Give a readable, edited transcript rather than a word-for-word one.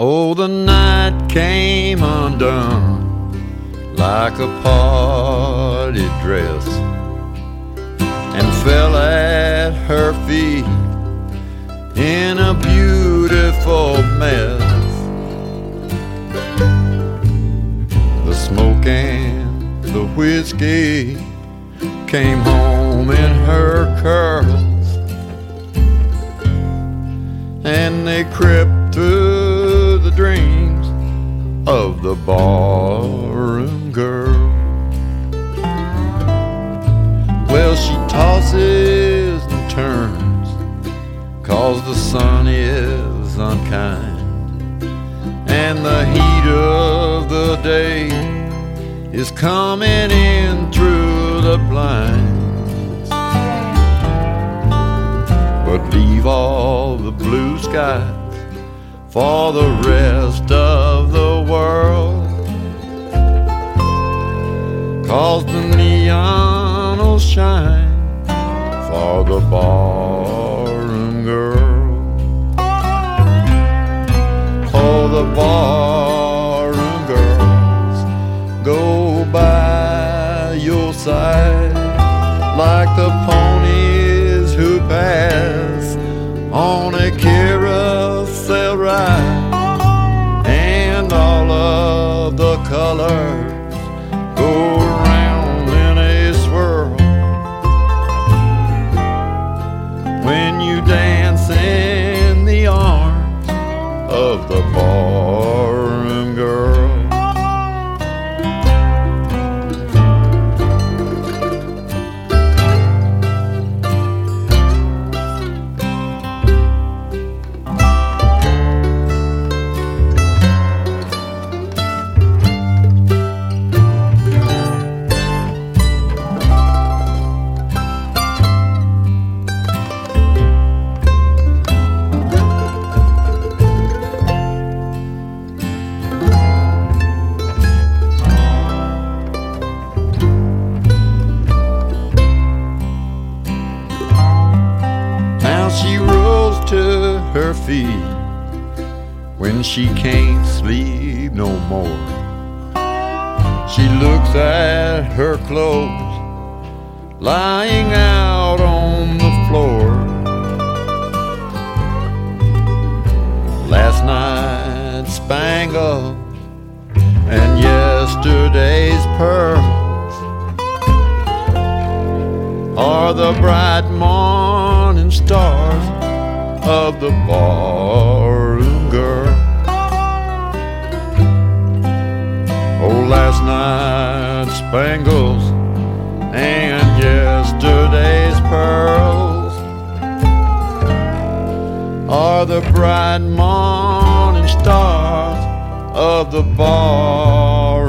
Oh, the night came undone like a party dress and fell at her feet in a beautiful mess. The smoke and the whiskey came home in her curls, and they crept through the dreams of the barroom girl. Well, she tosses and turns 'cause the sun is unkind, and the heat of the day is coming in through the blinds. But leave all the blue skies for the rest of the world, 'cause the neon will shine for the barroom girl. Oh, the barroom girls go by your side like the ponies who pass on a carousel ride, and all of the colors go round in a swirl when you dance in the arms of the barroom girl. She rolls to her feet when she can't sleep no more. She looks at her clothes lying out on the floor. Last night's spangles and yesterday's pearls are the bright morning stars of the barroom girl. Oh, last night's spangles and yesterday's pearls are the bright morning stars of the barroom